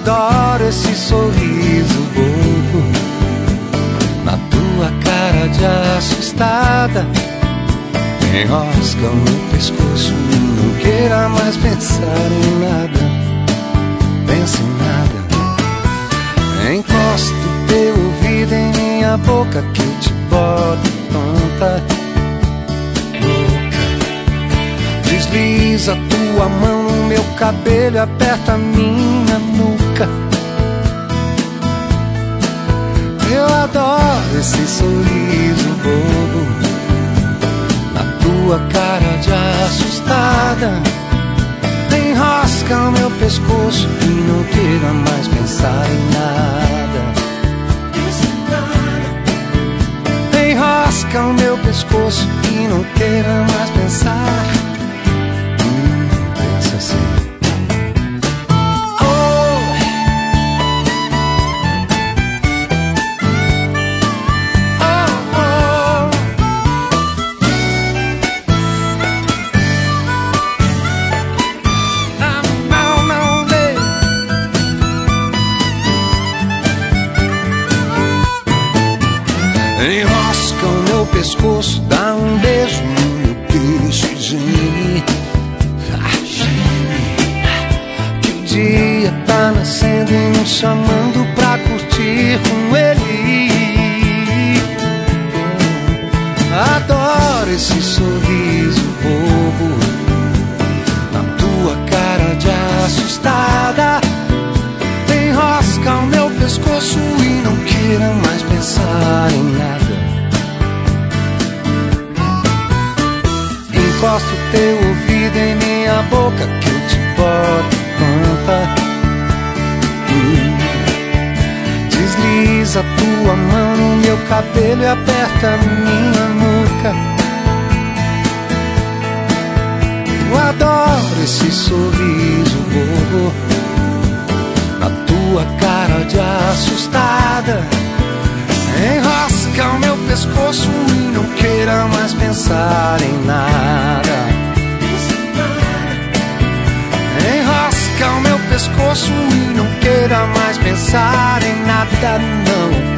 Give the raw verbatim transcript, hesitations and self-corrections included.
adoro esse sorriso bobo na tua cara de assustada. Enrosca o meu pescoço e não queira mais pensar em nada. Pensa em nada. Encosta o teu ouvido em minha boca que eu te boto tonta, louca. Desliza tua mão no meu cabelo e aperta minha nuca. Eu adoro esse sorriso bobo na tua cara de assustada. Enrosca o meu pescoço e não queira mais pensar em nada. Enrosca o meu pescoço e não queira mais pensar. Hum, pensa assim. Enrosca o meu pescoço, dá um beijo no meu queixo e geme, ah, geme. Que o dia tá nascendo e nos chamando pra curtir com ele. Adoro esse sorriso bobo na tua cara de assustada. Enrosca o meu pescoço e não queira mais pensar em nada. Encosta o teu ouvido em minha boca que eu te boto tonta. Hum. Desliza tua mão no meu cabelo e aperta minha nuca. Eu adoro esse sorriso bobo na tua cara de assustada. Enrosca o meu pescoço e não queira mais pensar em nada. Enrosca o meu pescoço e não queira mais pensar em nada, não.